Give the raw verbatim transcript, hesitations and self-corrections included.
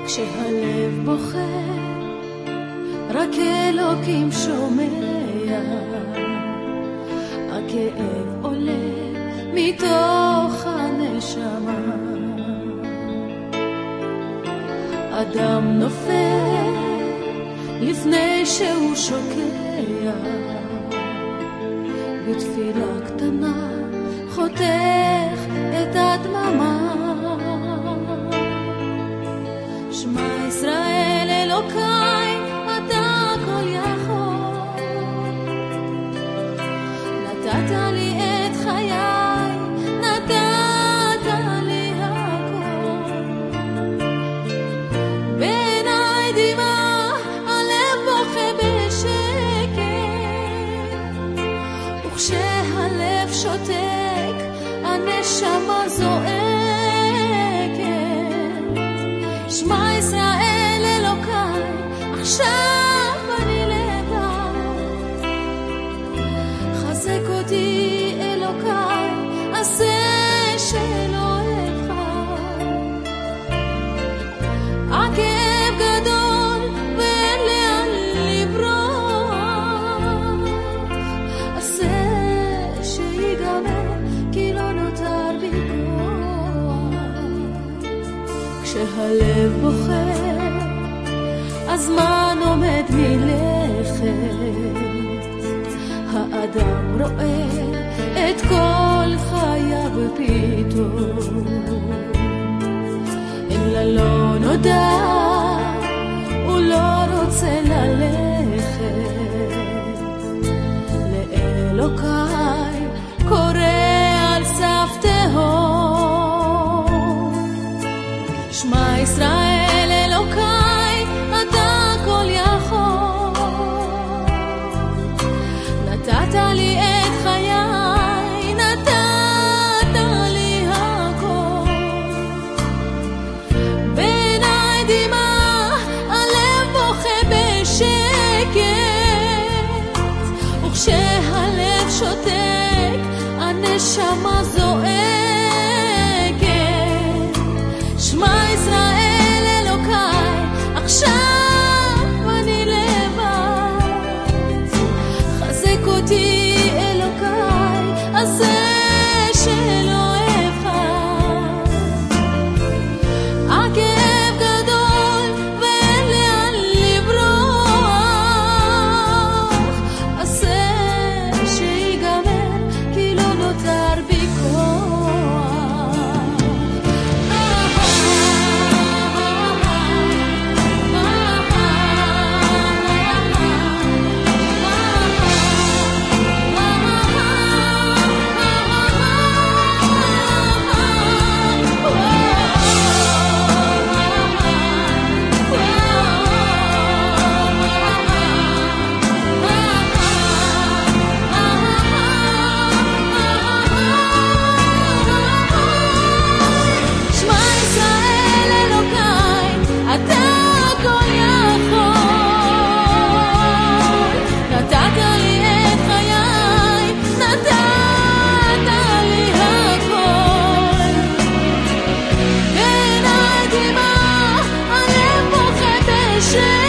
כשהלב בוכה רק אלוקים שומע, הכאב עולה מתוך הנשמה, אדם נופל לפני שהוא שוקע, בתפילה קטנה חותך את הדממה. שמע ישראל אלוקיי, אתה כל יכול, נתת לי את חיי, נתת לי הכל. בעיניי דמעה, הלב בוכה בשקט, וכשהלב שותק הנשמה זועקת. שמע ישראל אלוקיי, עכשיו אני לבד, חזק אותי אלוקיי, עשה שלא אבחר. הכאב גדול ואין לאן לברוח, עשה שיגמר כי לא נותר בי כוח. כשהלב בוכה הזמן עומד מלכת, האדם רואה את כל חייו פתאום, אין לה לא נודע, הוא לא רוצה ללכת. לאלוקיי קורא על סף תהום. שמע ישראל אלוקיי, אתה כל יכול, נתת לי את חיי, נתת לי הכל. בעיניי דמעה, הלב בוכה בשקט, וכשהלב שותק הנשמה זועקת. שמע ישראל אלוקיי, עכשיו אני לבד, חזק אותי אלוקיי, עשה שלא אבחר. הכאב גדול ואין לאן לברוח, עשה שיגמר כי לא נותר בי כוח. Yeah.